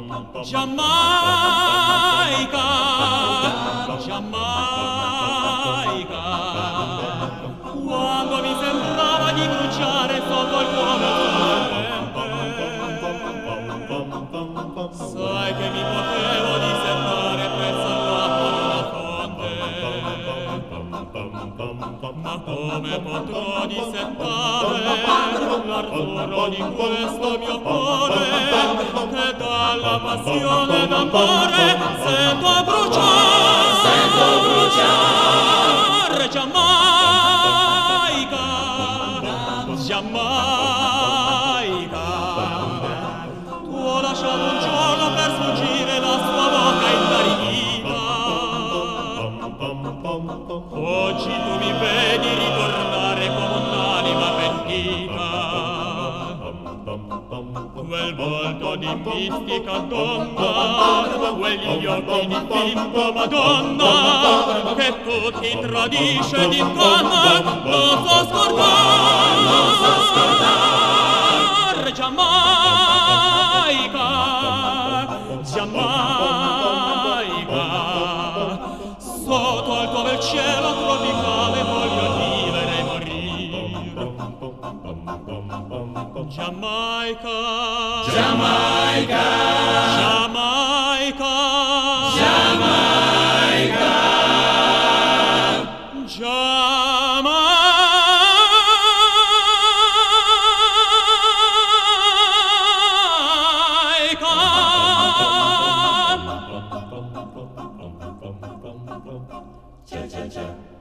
Giamaica, Giamaica, quando mi sembrava di bruciare sotto il cuore ardente, sai che mi potevo dissettare presso l'acqua di una fonte, ma come potrò dissettare l'ardore di questo mio cuore, che dalla passione d'amore sento bruciare, Giamaica, Giamaica. Tu ho lasciato un giorno per sfuggire la sua bocca intarita, oggi tu mi vedi ritornare come un'anima pentita. Quel volto di mistica donna, quegli occhi di finta Madonna, che tutti tradisce ed inganna, non so scordar, Giamaica, Giamaica. Sotto il tuo bel cielo tropicale voglio vivere e morire. Giamaica, Giamaica, Giamaica, Giamaica, Giamaica. Cha cha cha.